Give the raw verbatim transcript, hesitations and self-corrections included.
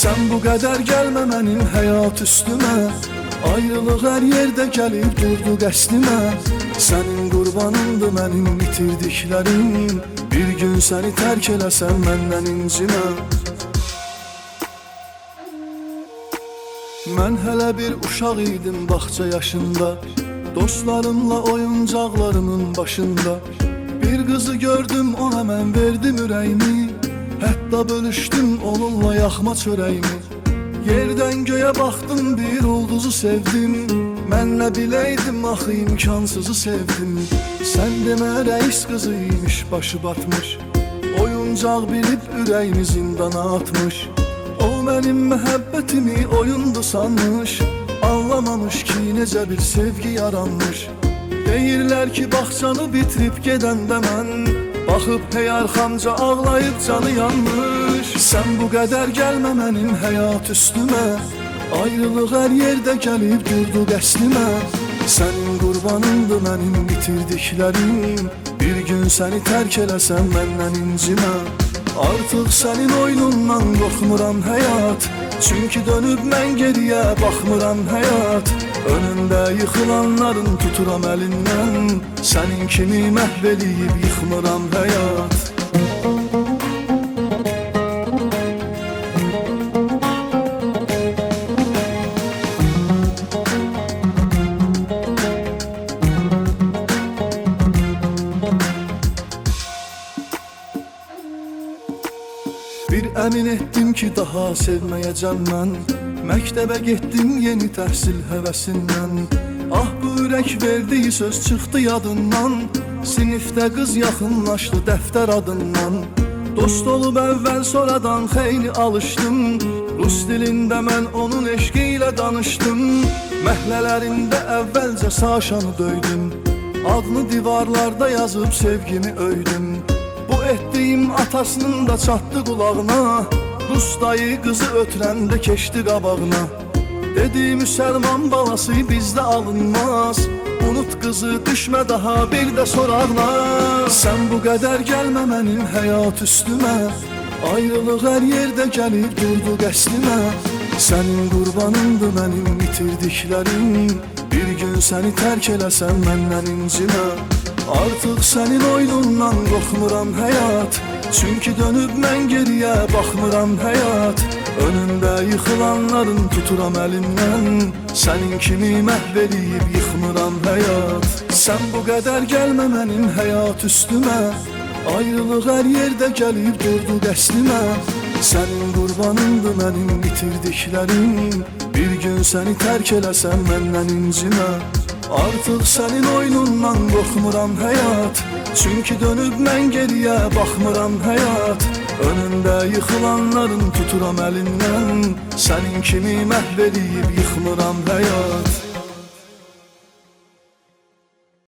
Sən bu qədər gəlmə mənim həyat üstümə, ayrılıq hər yerdə gəlib durdu qəsdimə. Sənin qurbanındır mənim itirdiklərim, bir gün səni tərk eləsəm məndən incimə. Mən hələ bir uşaq idim bağça yaşında, dostlarımla oyuncaqlarımın başında. Bir qızı gördüm, ona mən verdim ürəyimi, hətta bölüşdüm onunla yaxma çörəyimi. Yerdən göyə baxdım, bir ulduzu sevdim, mən nə biləydim axı imkansızı sevdim. Sən demə rəis qızı imiş, başı batmış, oyuncaq bilib ürəyimi zindana atmış. O mənim məhəbbətimi oyundu sanmış, anlamamış ki necə bir sevgi yaranmış. Deyirlər ki bağçanı bitirib gedəndə mən, baxıb heyarxamca ağlayıb canı yanmış. Sən bu qədər gəlmə mənim həyat üstümə, ayrılıq hər yerdə gəlib durdu qəsdimə. Sənin qurbanındır mənim itirdiklərim, bir gün səni tərk eləsəm məndən incimə. Artıq sənin oyunundan qorxmuram həyat, çünki dönüb mən geriyə baxmıram həyat. Önündə yıxılanların tuturam əlindən, sənin kimi məhv eləyib yıxmıram həyat. Bir əmin etdim ki daha sevməyəcəm mən, məktəbə getdim yeni təhsil həvəsindən. Ah bu ürək verdiyi söz çıxdı yadından, sinifdə qız yaxınlaşdı dəftər adından. Dost olub əvvəl sonradan xeyli alışdım, rus dilində mən onun eşqi ilə danışdım. Məhlələrində əvvəlcə Saşanı döydüm, adını divarlarda yazıb sevgimi öydüm. Bu etdiyim atasının da çatdı qulağına, Rus dayı qızı ötürəndə keçdi qabağına. Dedi müsəlman balası bizdə alınmaz, unut qızı düşmə daha bir də sorağına. Sən bu qədər gəlmə mənim həyat üstümə, ayrılıq hər yerdə gəlib durdu qəsdimə. Sənin qurbanındır mənim itirdiklərim, bir gün səni tərk eləsəm məndən incimə. Artıq sənin oyunundan qorxmuram həyat, çünki dönüb mən geriyə baxmıram həyat. Önündə yıxılanların tuturam əlimdən, sənin kimi məhv eləyib yıxmıram həyat. Sən bu qədər gəlmə mənim həyat üstümə, ayrılıq hər yerdə gəlib durdu qəsdimə. Sənin qurbanındır mənim itirdiklərim, bir gün səni tərk eləsəm məndən incimə. Artıq sənin oyunundan qorxmuram həyat, çünki dönüb mən geriyə baxmıram həyat. Önündə yıxılanların tuturam əlindən, sənin kimi məhv eləyib yıxmıram həyat.